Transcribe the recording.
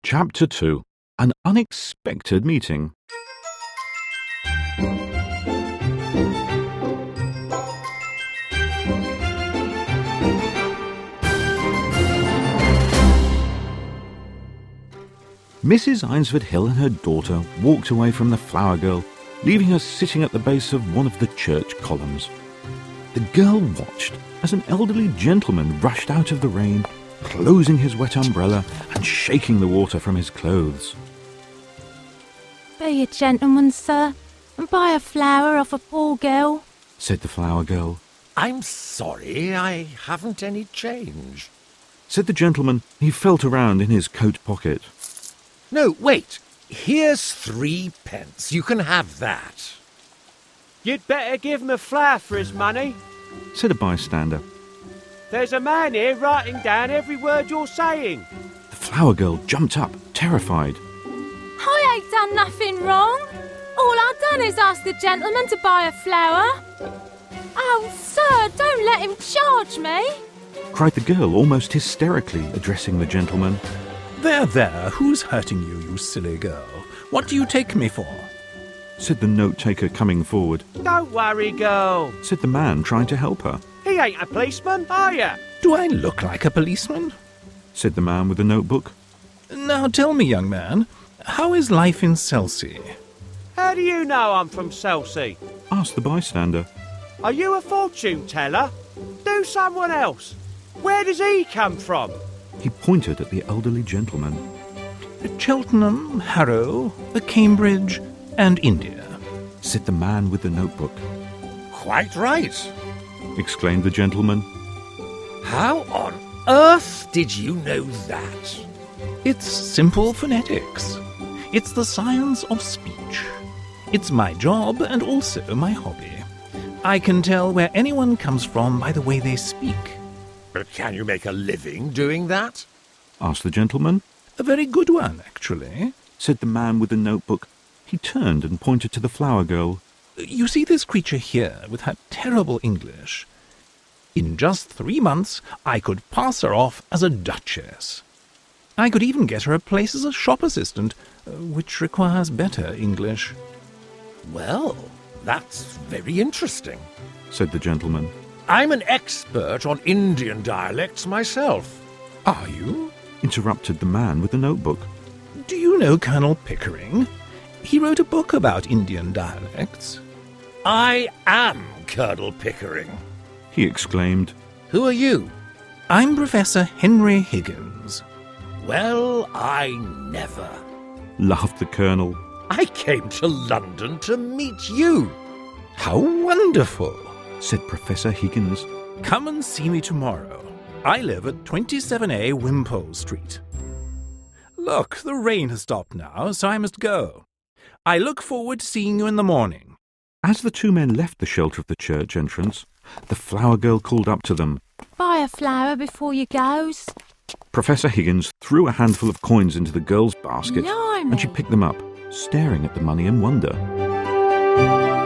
Chapter 2. An Unexpected Meeting. Mrs. Eynsford Hill and her daughter walked away from the Flower Girl, leaving her sitting at the base of one of the church columns. The girl watched as an elderly gentleman rushed out of the rain, closing his wet umbrella and shaking the water from his clothes. "Be a gentleman, sir, and buy a flower off a poor girl," said the Flower Girl. "I'm sorry, I haven't any change," said the gentleman. He felt around in his coat pocket. "No, wait. Here's 3 pence. You can have that." "You'd better give him a flower for his money," said a bystander. "There's a man here writing down every word you're saying." The Flower Girl jumped up, terrified. "I ain't done nothing wrong. All I've done is ask the gentleman to buy a flower." "Oh, sir, don't let him charge me," cried the girl almost hysterically, addressing the gentleman. There, who's hurting you, you silly girl? What do you take me for?" said the note-taker, coming forward. "Don't worry, girl," said the man, trying to help her. "he ain't a policeman, are you?" "Do I look like a policeman?" said the man with the notebook. "Now tell me, young man, how is life in Selsey?" "How do you know I'm from Selsey? asked the bystander. Are you a fortune teller? Do someone else. Where does he come from?" He pointed at the elderly gentleman. "Cheltenham, Harrow, Cambridge, and India," said the man with the notebook. "Quite right," exclaimed the gentleman. "How on earth did you know that?" "It's simple phonetics. It's the science of speech. It's my job and also my hobby. I can tell where anyone comes from by the way they speak." "But can you make a living doing that?" asked the gentleman. "A very good one, actually," said the man with the notebook. He turned and pointed to the Flower Girl. "You see this creature here with her terrible English? In just 3 months, I could pass her off as a duchess. I could even get her a place as a shop assistant, which requires better English." "Well, that's very interesting," said the gentleman. "I'm an expert on Indian dialects myself." "Are you?" interrupted the man with the notebook. "Do you know Colonel Pickering? He wrote a book about Indian dialects." "I am Colonel Pickering," he exclaimed. "Who are you?" "I'm Professor Henry Higgins." "Well, I never," laughed the colonel. "I came to London to meet you." "How wonderful," said Professor Higgins. "Come and see me tomorrow. I live at 27A Wimpole Street. Look, the rain has stopped now, so I must go. I look forward to seeing you in the morning." As the 2 men left the shelter of the church entrance, the Flower Girl called up to them. "Buy a flower before you goes." Professor Higgins threw a handful of coins into the girl's basket, Blimey. and she picked them up, staring at the money in wonder.